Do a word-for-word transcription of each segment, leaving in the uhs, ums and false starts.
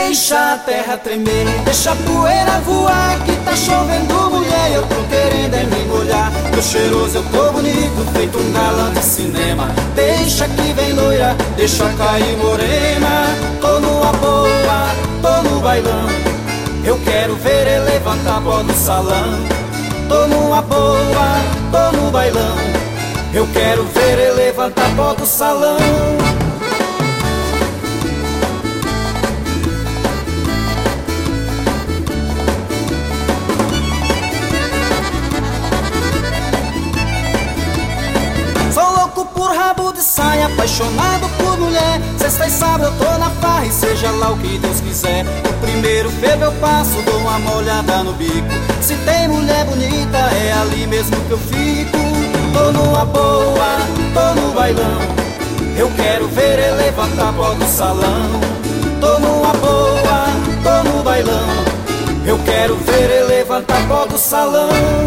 Deixa a terra tremer, deixa a poeira voar, que tá chovendo, mulher, eu tô querendo é me molhar. Tô cheiroso, eu tô bonito, feito um galã de cinema. Deixa que vem loira, deixa cair morena. Tô numa boa, tô no bailão, eu quero ver ele levantar pó do salão. Tô numa boa, tô no bailão, eu quero ver ele levantar pó do salão. Por rabo de saia, apaixonado por mulher. Sexta e sábado eu tô na farra e seja lá o que Deus quiser. O primeiro fervo eu passo, dou uma molhada no bico. Se tem mulher bonita, é ali mesmo que eu fico. Tô numa boa, tô no bailão, eu quero ver ele levantar pó do salão. Tô numa boa, tô no bailão, eu quero ver ele levantar pó do salão.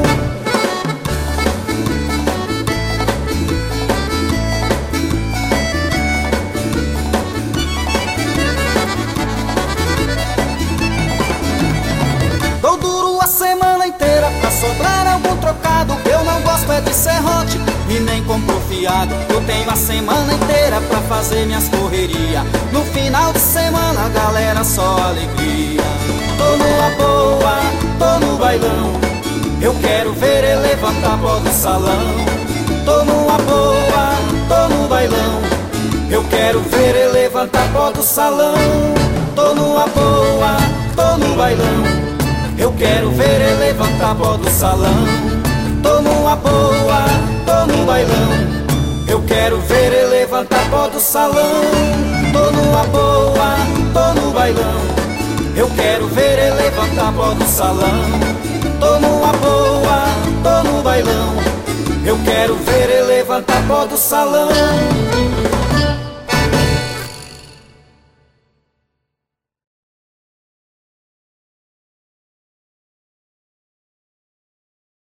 Semana inteira pra sobrar algum trocado. Eu não gosto é de serrote e nem compro fiado. Eu tenho a semana inteira pra fazer minhas correrias. No final de semana, galera, só alegria. Tô numa boa, tô no bailão, eu quero ver ele levantar pó do salão. Tô numa boa, tô no bailão, eu quero ver ele levantar pó do salão. Tô numa boa, tô no bailão, eu quero ver ele levantar pó do salão. Tô numa boa, tô no bailão, eu quero ver ele levantar pó do salão. Tô numa boa, tô no bailão, eu quero ver ele levantar pó do salão. Tô numa boa, tô no bailão, eu quero ver ele levantar pó do salão.